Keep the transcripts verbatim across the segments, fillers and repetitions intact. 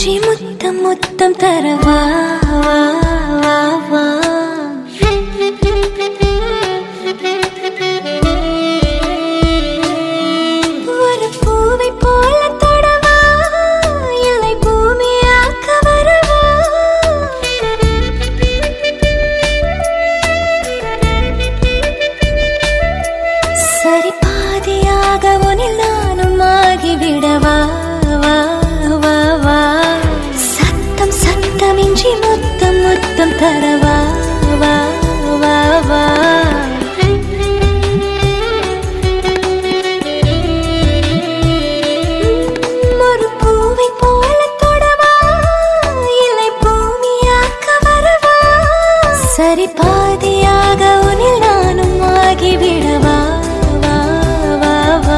இன்றி முத்தம் முத்தம் தரவா வா வா வா. ஒரு பூவை போல தொடவா இல்லை பூமியாக்க வரவா. சரி பாதியாக உனில் நானும் ஆகிவிடவா வா வா வா. சத்தம் சத்தமின்றி முத்தம் முத்தம் தரவா வா வா வா. ஒரு பூவை போல தொடவா இல்லை பூமியாக்க வரவா. சரி பாதியாக உனில் நானும் ஆகிவிடவா வா வா வா.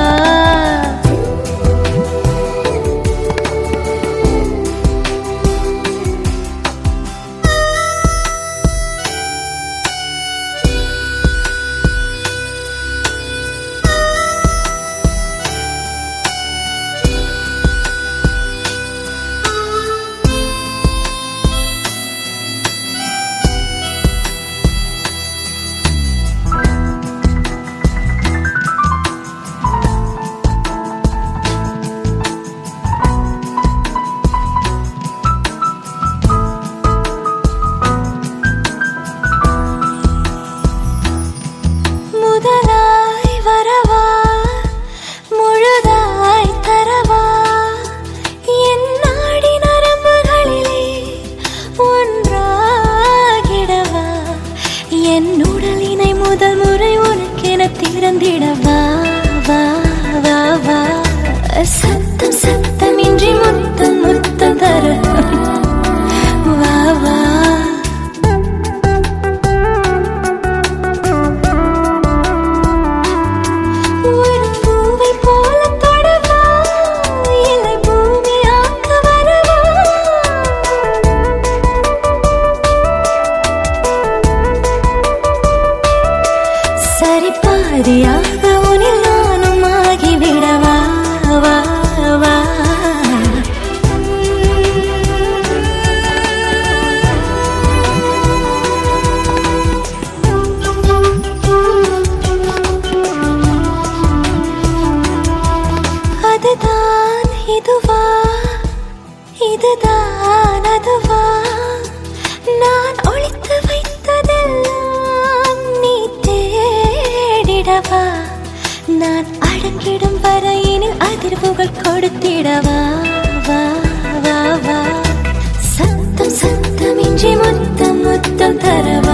முதலாய் வரவா முழுதாய் தரவா. என் நாடி நரம்புகளிலே ஒன்றாகிடவா. என் உடலினை முதல் முறை உனக்கென திறந்திடவா வா வா வா. சத்தம் சத்தமின்றி முத்தம் முத்தம் தர வா வா. சரி பாதியாக உனில் நானும் ஆகிவிடவா வா வா. அதுதான் இதுவா இதுதான் அதுவா. நான் ஒளித்து வைத்ததெல்லாம் நீ தேடிடவா. நான் அடங்கிடும் வரையினில் அதிர்வுகள் கொடுத்திடவா வா வா வா. சத்தம் சத்தமின்றி முத்தம் முத்தம் தரவா